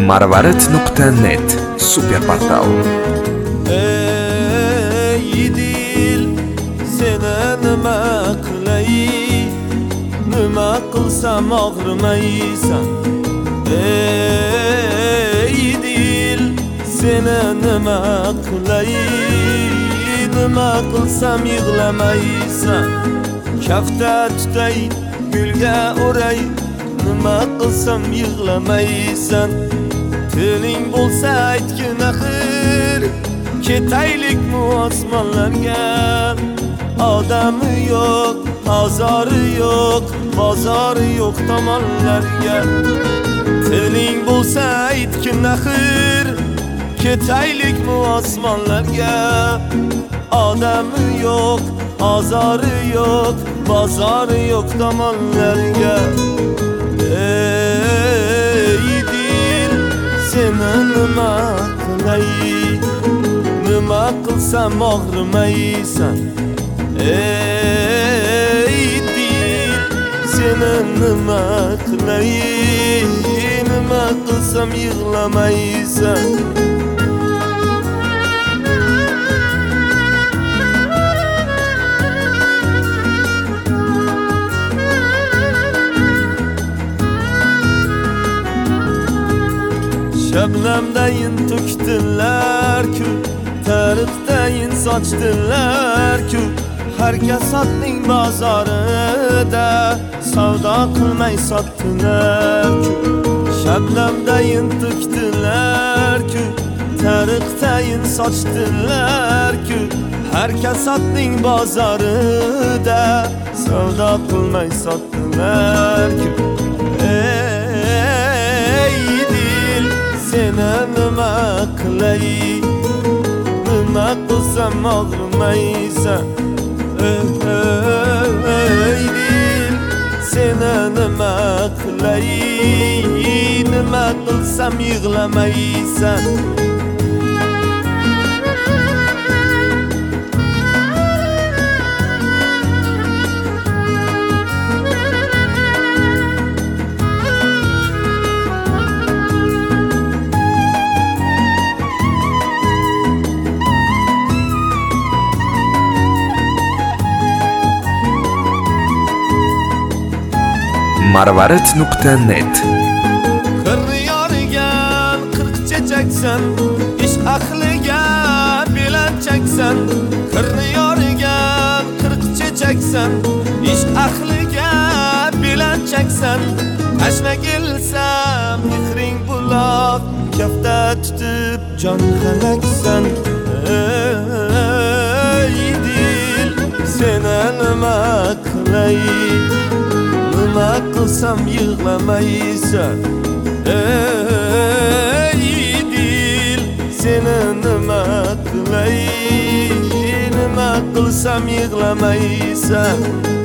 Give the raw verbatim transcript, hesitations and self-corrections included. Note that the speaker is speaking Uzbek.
marvarid nuqta net super portal. Ey dil, seni nima qilay, nima qilsam og'rimaysan. Ey dil, seni nima qilay, nima qilsam yig'lamaysan. Kafta tutay, gulga o'ray, nima qilsam yig'lamaysan. Tiling bo'lsa aytgin axir, ketaylikmi osmonlarga. Odami yo'q, ozori yo'q, bozori yo'q tomonlarga. Tiling bo'lsa aytgin axir, ketaylikmi osmonlarga. Odami yo'q, ozori yo'q, bozori yo'q tomonlarga. Ey dil, seni nima qilay, nima qilsam og'rimaysan. Ey dil, seni nima qilay, nima qilsam yig'lamaysan. Şebnemdeyin tökdüler-ku, tariqdayin sochdilar-ku. Herkes atning bozorida savdo qilmay sotdilar-ku. Şebnemdeyin tökdüler-ku, tariqdayin sochdilar-ku. Herkes atning bozorida savdo qilmay sotdilar-ku. Seni nima qilay, nima qilsam og'rimaysan. Ey dil, seni nima qilay, nima qilsam yig'lamaysan. marvarid nuqta net. Qirni yorigan qirq chechaksan, ish ahliga belanchaksan. Qirni yorigan qirq chechaksan, ish ahliga belanchaksan. Tashna kelsam mehring buloq, kafta tutib jon halaksan. Ey dil, seni nima qilay, nima qilsam yig'lamaysan. Ey dil, seni nima qilay, nima qilsam yig'lamaysan.